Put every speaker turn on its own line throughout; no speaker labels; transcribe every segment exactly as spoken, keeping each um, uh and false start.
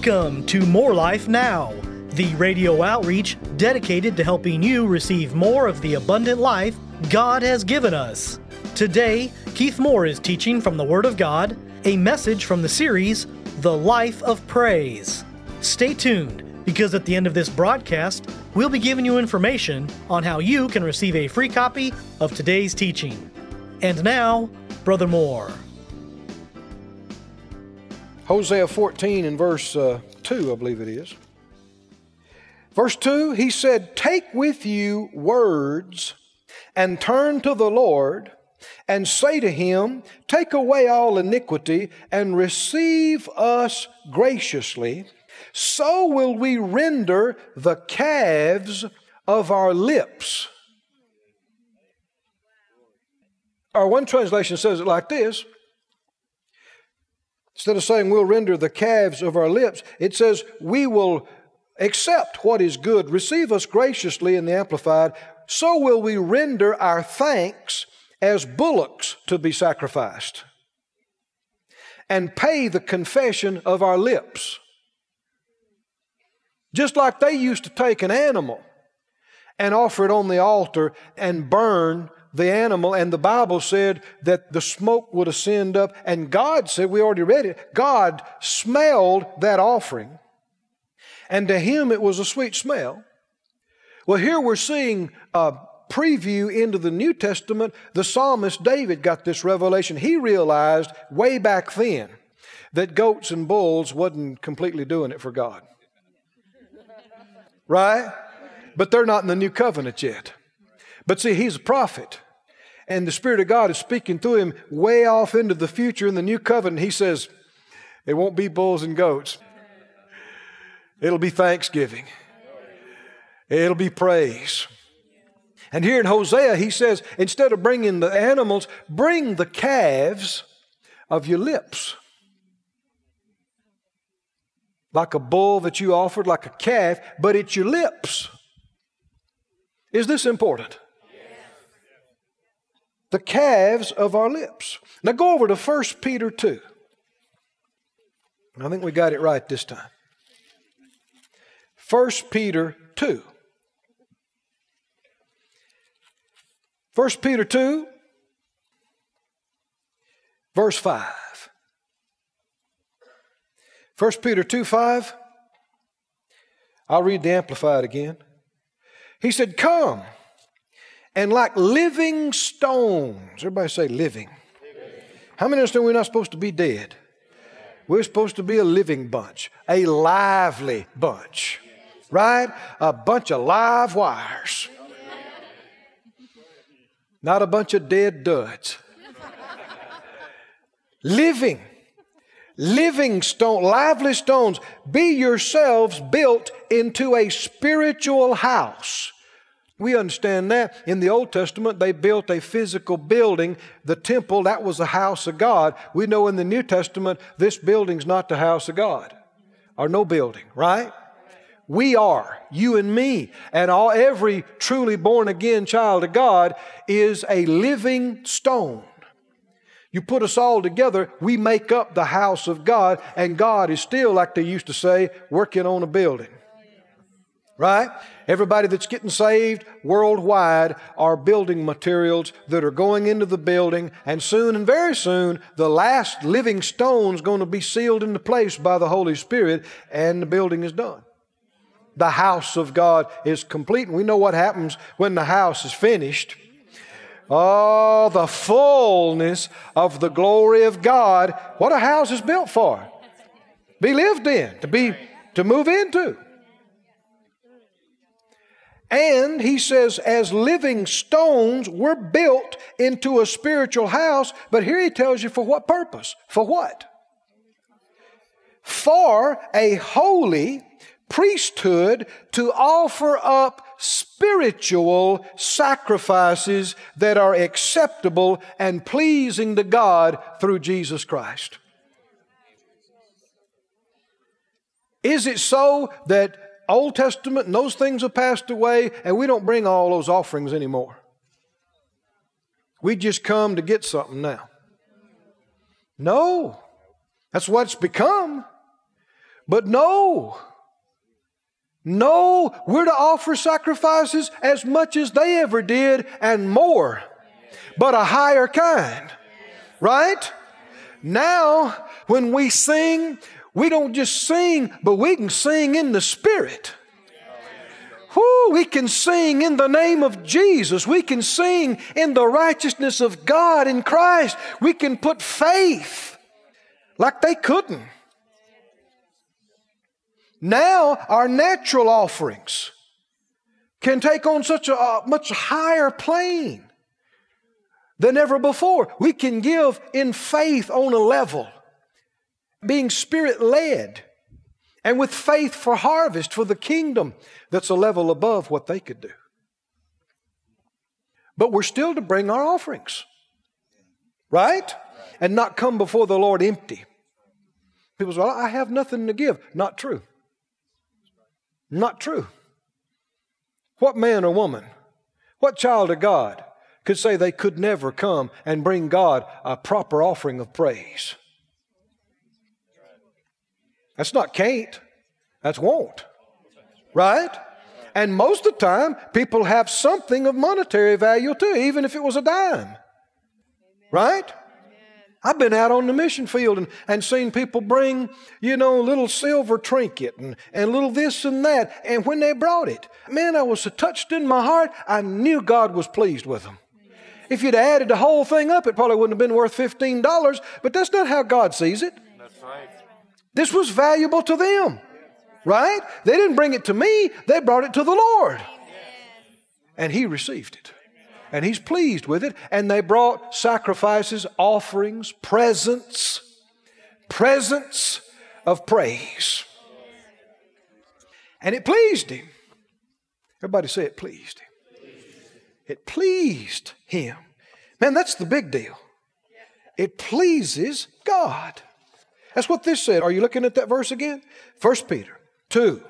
Welcome to More Life Now, the radio outreach dedicated to helping you receive more of the abundant life God has given us. Today, Keith Moore is teaching from the Word of God, a message from the series, The Life of Praise. Stay tuned, because at the end of this broadcast, we'll be giving you information on how you can receive a free copy of today's teaching. And now, Brother Moore.
Hosea fourteen and verse uh, two, I believe it is. Verse two, he said, "Take with you words and turn to the Lord and say to him, take away all iniquity and receive us graciously. So will we render the calves of our lips." Or one translation says it like this. Instead of saying we'll render the calves of our lips, it says we will accept what is good, receive us graciously in the Amplified, so will we render our thanks as bullocks to be sacrificed, and pay the confession of our lips. Just like they used to take an animal and offer it on the altar and burn the animal, and the Bible said that the smoke would ascend up, and God said, we already read it, God smelled that offering, and to Him it was a sweet smell. Well, here we're seeing a preview into the New Testament. The psalmist David got this revelation. He realized way back then that goats and bulls wasn't completely doing it for God. Right? But they're not in the new covenant yet. But see, he's a prophet, and the Spirit of God is speaking through him way off into the future in the new covenant. He says, it won't be bulls and goats. It'll be thanksgiving. It'll be praise. And here in Hosea, he says, instead of bringing the animals, bring the calves of your lips. Like a bull that you offered, like a calf, but it's your lips. Is this important? The calves of our lips. Now go over to First Peter two. I think we got it right this time. First Peter two. First Peter two, verse five. First Peter two, five. I'll read the Amplified again. He said, "Come, and like living stones." Everybody say living. living. How many understand we're not supposed to be dead? We're supposed to be a living bunch, a lively bunch, right? A bunch of live wires. Not a bunch of dead duds. Living. Living stone, lively stones. Be yourselves built into a spiritual house. We understand that. In the Old Testament, they built a physical building. The temple, that was the house of God. We know in the New Testament, this building's not the house of God. Or no building, right? We are, you and me, and all every truly born again child of God is a living stone. You put us all together, we make up the house of God, and God is still, like they used to say, working on a building. Right? Everybody that's getting saved worldwide are building materials that are going into the building, and soon and very soon, the last living stone is going to be sealed into place by the Holy Spirit, and the building is done. The house of God is complete, and we know what happens when the house is finished. Oh, the fullness of the glory of God. What a house is built for. Be lived in, to be, to move into. And he says, as living stones, we're built into a spiritual house. But here he tells you for what purpose? For what? For a holy priesthood to offer up spiritual sacrifices that are acceptable and pleasing to God through Jesus Christ. Is it so that Old Testament and those things have passed away and we don't bring all those offerings anymore? We just come to get something now. No, that's what it's become. But no, no, we're to offer sacrifices as much as they ever did and more, but a higher kind. Right? Now, when we sing, we don't just sing, but we can sing in the Spirit. Whoo, we can sing in the name of Jesus. We can sing in the righteousness of God in Christ. We can put faith like they couldn't. Now, our natural offerings can take on such a, a much higher plane than ever before. We can give in faith on a level, being Spirit-led, and with faith for harvest, for the kingdom that's a level above what they could do. But we're still to bring our offerings, right? And not come before the Lord empty. People say, well, I have nothing to give. Not true. Not true. What man or woman, what child of God could say they could never come and bring God a proper offering of praise? That's not can't. That's won't. Right? And most of the time, people have something of monetary value too, even if it was a dime. Right? I've been out on the mission field and, and seen people bring, you know, a little silver trinket and, and little this and that. And when they brought it, man, I was so touched in my heart, I knew God was pleased with them. If you'd added the whole thing up, it probably wouldn't have been worth fifteen dollars, but that's not how God sees it.
That's right.
This was valuable to them, right? They didn't bring it to me, they brought it to the Lord. And He received it. And He's pleased with it. And they brought sacrifices, offerings, presents, presents of praise. And it pleased Him. Everybody say it pleased Him. It pleased Him. Man, that's the big deal. It pleases God. That's what this said. Are you looking at that verse again? First Peter two,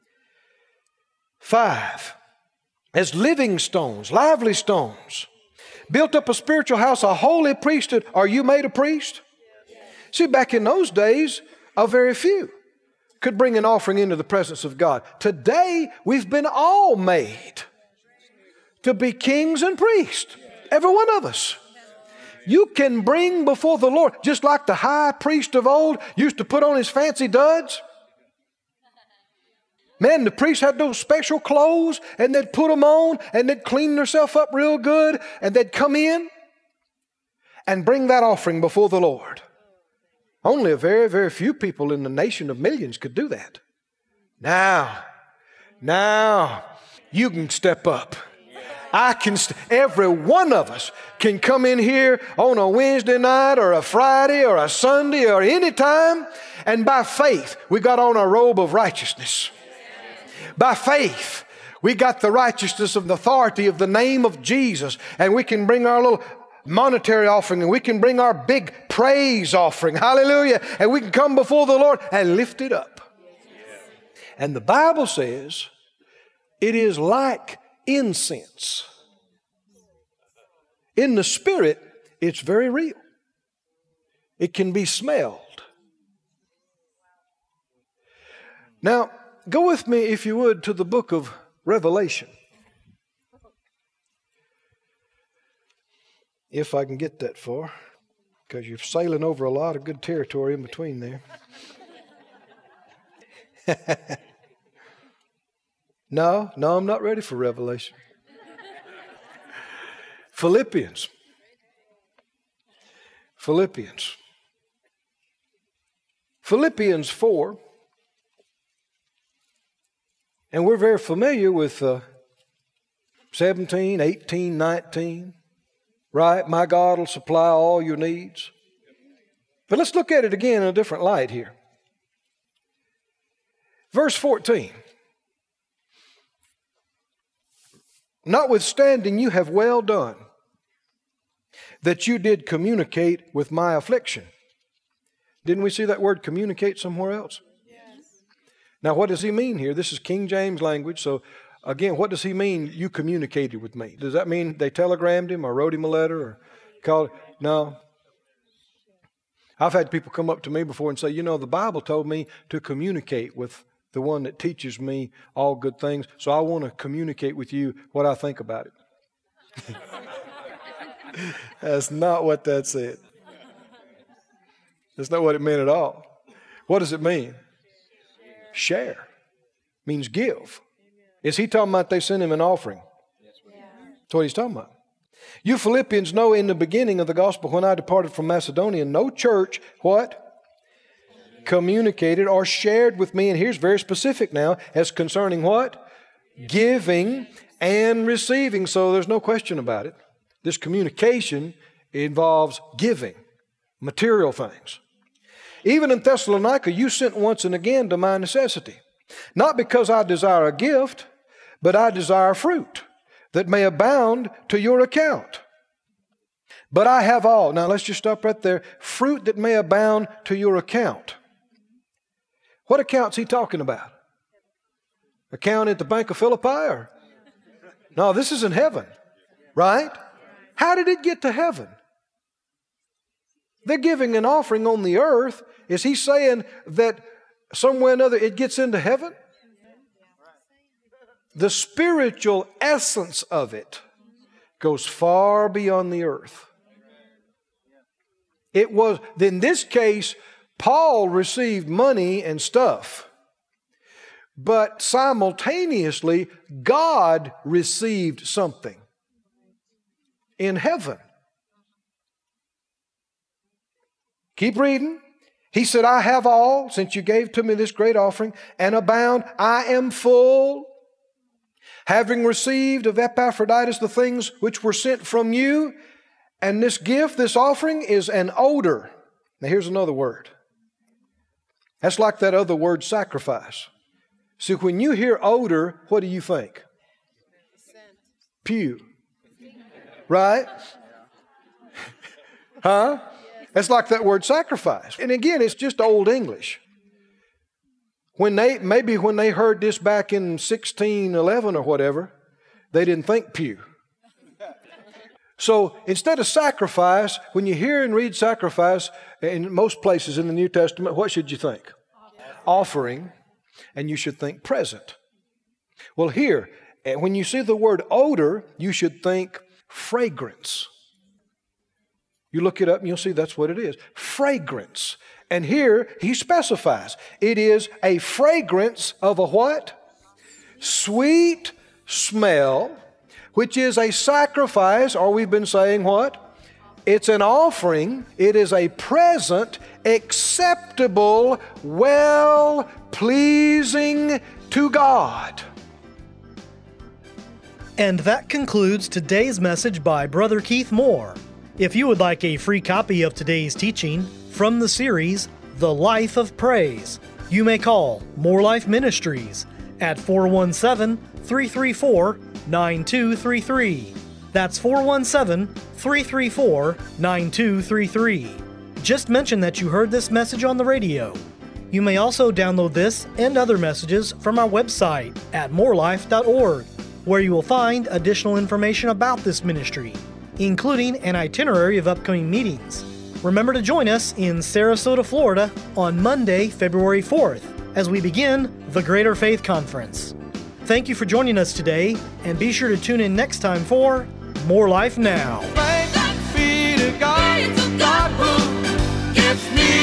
five. As living stones, lively stones, built up a spiritual house, a holy priesthood. Are you made a priest? See, back in those days, a very few could bring an offering into the presence of God. Today, we've been all made to be kings and priests. Every one of us. You can bring before the Lord, just like the high priest of old used to put on his fancy duds. Man, the priests had those special clothes, and they'd put them on, and they'd clean themselves up real good, and they'd come in and bring that offering before the Lord. Only a very, very few people in the nation of millions could do that. Now, now, you can step up. I can, st- every one of us can come in here on a Wednesday night or a Friday or a Sunday or any time, and by faith, we got on a robe of righteousness. By faith, we got the righteousness of the authority of the name of Jesus, and we can bring our little monetary offering, and we can bring our big praise offering. Hallelujah. And we can come before the Lord and lift it up. And the Bible says it is like incense. In the Spirit, it's very real. It can be smelled. Now, go with me, if you would, to the book of Revelation. If I can get that far, because you're sailing over a lot of good territory in between there. No, no, I'm not ready for Revelation. Philippians. Philippians. Philippians four. And we're very familiar with uh, seventeen, eighteen, nineteen. Right? My God will supply all your needs. But let's look at it again in a different light here. Verse fourteen. Notwithstanding, you have well done that you did communicate with my affliction. Didn't we see that word communicate somewhere else? Yes. Now, what does he mean here? This is King James language. So, again, what does he mean, you communicated with me? Does that mean they telegrammed him or wrote him a letter or called? No. I've had people come up to me before and say, you know, the Bible told me to communicate with the one that teaches me all good things, so I want to communicate with you what I think about it. That's not what that said. That's not what it meant at all. What does it mean? Share. Share. Means give. Is he talking about they sent him an offering? That's what he's talking about. You Philippians know in the beginning of the gospel, when I departed from Macedonia, no church, what? Communicated or shared with me, and here's very specific now, as concerning what? Giving and receiving. So there's no question about it. This communication involves giving, material things. Even in Thessalonica, you sent once and again to my necessity. Not because I desire a gift, but I desire fruit that may abound to your account. But I have all. Now let's just stop right there. Fruit that may abound to your account. What account's he talking about? Account at the Bank of Philippi? Or? No, this is in heaven, right? How did it get to heaven? They're giving an offering on the earth. Is he saying that somewhere or another it gets into heaven? The spiritual essence of it goes far beyond the earth. It was, in this case, Paul received money and stuff, but simultaneously, God received something in heaven. Keep reading. He said, I have all, since you gave to me this great offering, and abound. I am full, having received of Epaphroditus the things which were sent from you. And this gift, this offering, is an odor. Now here's another word. That's like that other word, sacrifice. See, when you hear odor, what do you think? Pew. Right? Huh? That's like that word sacrifice. And again, it's just old English. When they, maybe when they heard this back in sixteen eleven or whatever, they didn't think pew. So instead of sacrifice, when you hear and read sacrifice, in most places in the New Testament, what should you think? Offering. And you should think present. Well, here, when you see the word odor, you should think fragrance. You look it up and you'll see that's what it is. Fragrance. And here he specifies. It is a fragrance of a what? Sweet smell, which is a sacrifice, or we've been saying what? It's an offering. It is a present, acceptable, well-pleasing to God.
And that concludes today's message by Brother Keith Moore. If you would like a free copy of today's teaching from the series, The Life of Praise, you may call More Life Ministries at four one seven, three three four, nine two three three. That's four one seven, three three four, nine two three three. Just mention that you heard this message on the radio. You may also download this and other messages from our website at more life dot org, where you will find additional information about this ministry, including an itinerary of upcoming meetings. Remember to join us in Sarasota, Florida on Monday, February fourth, as we begin the Greater Faith Conference. Thank you for joining us today, and be sure to tune in next time for More Life Now.
Thanks be to God, God who gives me